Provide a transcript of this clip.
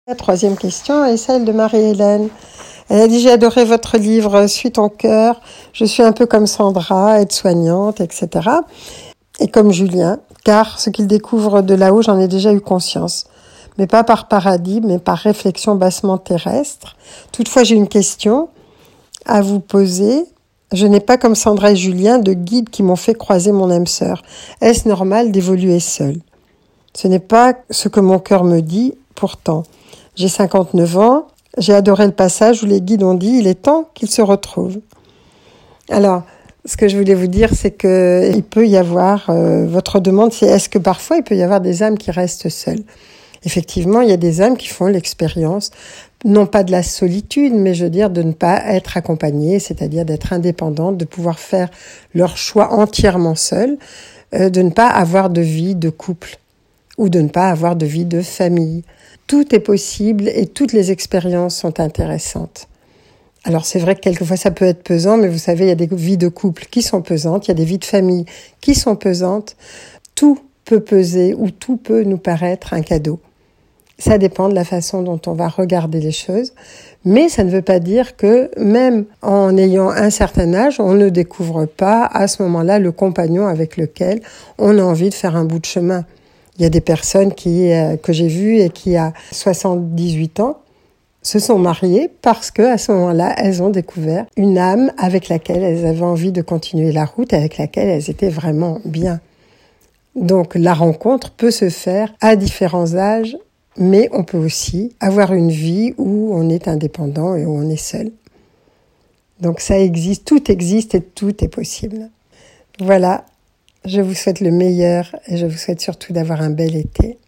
La troisième question est celle de Marie-Hélène. Elle a dit: j'ai adoré votre livre, Suis ton cœur. Je suis un peu comme Sandra, aide-soignante, etc. Et comme Julien, car ce qu'il découvre de là-haut, j'en ai déjà eu conscience. Mais pas par paradis, mais par réflexion bassement terrestre. Toutefois, j'ai une question à vous poser. Je n'ai pas, comme Sandra et Julien, de guides qui m'ont fait croiser mon âme sœur. Est-ce normal d'évoluer seul? Ce n'est pas ce que mon cœur me dit, pourtant. J'ai 59 ans, j'ai adoré le passage où les guides ont dit « il est temps qu'ils se retrouvent ». Alors, ce que je voulais vous dire, c'est qu'il peut y avoir, votre demande, c'est est-ce que parfois il peut y avoir des âmes qui restent seules? Effectivement, il y a des âmes qui font l'expérience, non pas de la solitude, mais je veux dire de ne pas être accompagnées, c'est-à-dire d'être indépendantes, de pouvoir faire leur choix entièrement seules, de ne pas avoir de vie de couple ou de ne pas avoir de vie de famille. Tout est possible et toutes les expériences sont intéressantes. Alors c'est vrai que quelquefois ça peut être pesant, mais vous savez, il y a des vies de couple qui sont pesantes, il y a des vies de famille qui sont pesantes. Tout peut peser ou tout peut nous paraître un cadeau. Ça dépend de la façon dont on va regarder les choses, mais ça ne veut pas dire que même en ayant un certain âge, on ne découvre pas à ce moment-là le compagnon avec lequel on a envie de faire un bout de chemin. Il y a des personnes que j'ai vues et qui, à 78 ans, se sont mariées parce que à ce moment-là, elles ont découvert une âme avec laquelle elles avaient envie de continuer la route, avec laquelle elles étaient vraiment bien. Donc la rencontre peut se faire à différents âges, mais on peut aussi avoir une vie où on est indépendant et où on est seul. Donc ça existe et tout est possible. Voilà, je vous souhaite le meilleur et je vous souhaite surtout d'avoir un bel été.